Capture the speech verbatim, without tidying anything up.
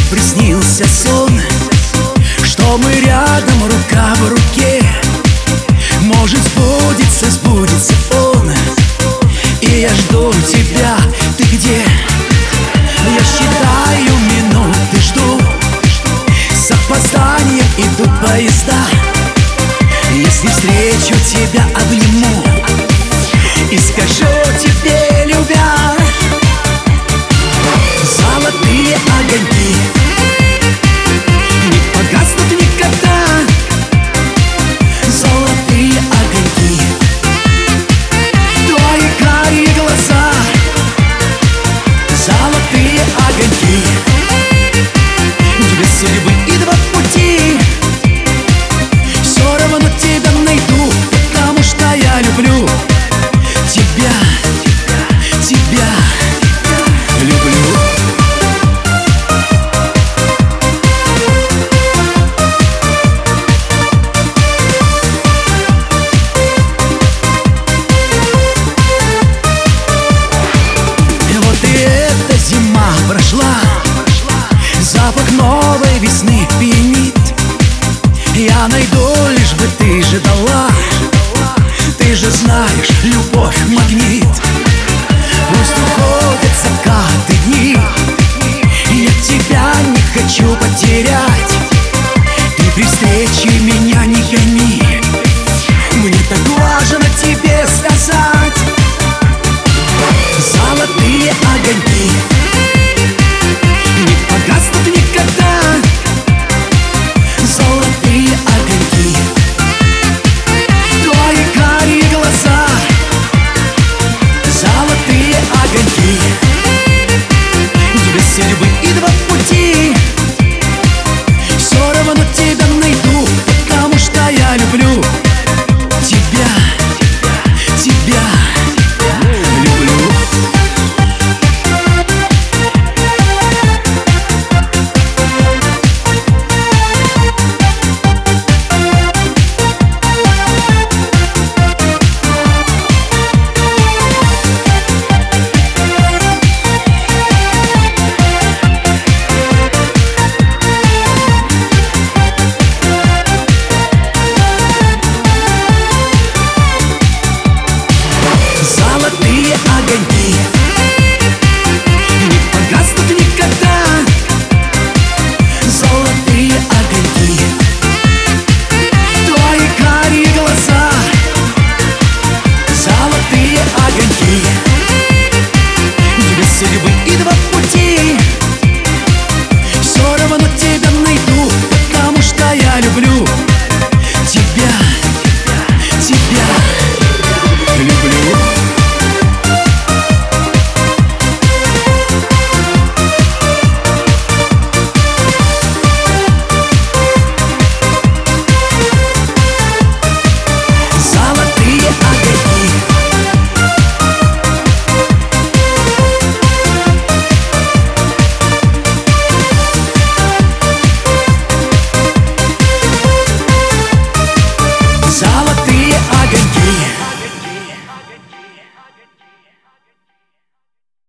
приснился сон, что мы рядом, рука в руке. Может, сбудется, сбудется он, и я жду тебя. Ты где? Я считаю минуты, жду. С опозданием идут поезда. Если встречу тебя, обниму и скажу тебе, любя, золотые огоньки не погаснут никогда. Золотые огоньки, твои карие глаза. Золотые огоньки, две судьбы и два пути. Все равно тебя найду, потому что я люблю тебя, тебя люблю. Зима прошла, запах новой весны пьянит. Я найду, лишь бы ты же дала. Ты же знаешь, любовь магнит. Пусть уходят закаты дни, я тебя не хочу потерять.